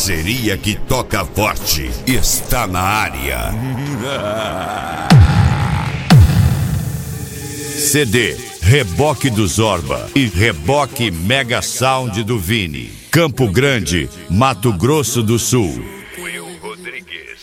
parceria que toca forte está na área. CD Reboque do Zorba e Reboque Mega Sound do Vini. Campo Grande, Mato Grosso do Sul. Will Rodrigues.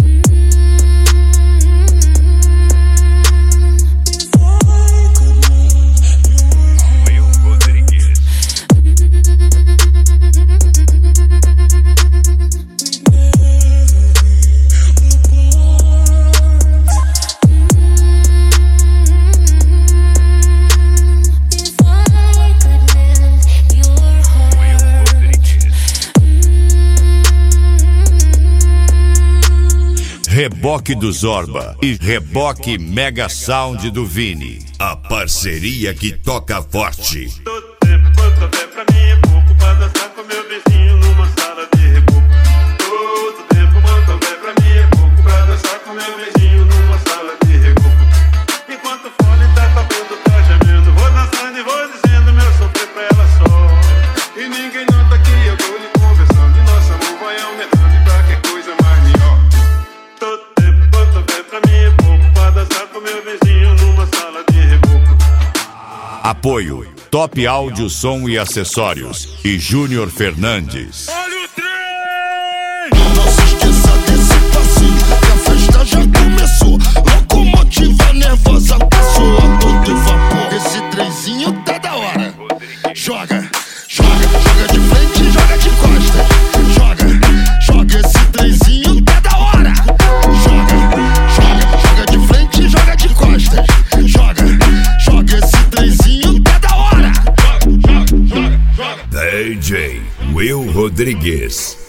Reboque do Zorba e Reboque Mega Sound do Vini. A parceria que toca forte. Todo tempo quanto houver pra mim é pouco pra dançar com meu vizinho numa sala de reboco. Todo tempo quanto houver pra mim é pouco pra dançar com meu vizinho numa sala de reboco. Enquanto o fone tá tocando, tá gemendo, vou dançando e vou dizendo meu sofrer pra ela só. E ninguém nota que eu tô lhe conversando e nosso amor vai aumentando e pra que coisa mais melhor. Todo tempo quanto houver pra mim é pouco pra dançar com meu vizinho numa sala de reboco. Apoio Top Áudio, Som e Acessórios e Júnior Fernandes. Olha o trem! Não se esqueça desse passinho, que a festa já começou. Locomotiva nervosa, passou a todo vapor. Esse trenzinho tá da hora. Joga, joga, joga de frente, joga de costas. Joga, joga, esse trenzinho tá da hora. Joga, joga, joga de frente, joga de costas. Joga, joga, esse trenzinho tá da hora. Joga, joga, joga, joga. DJ Will Rodrigues.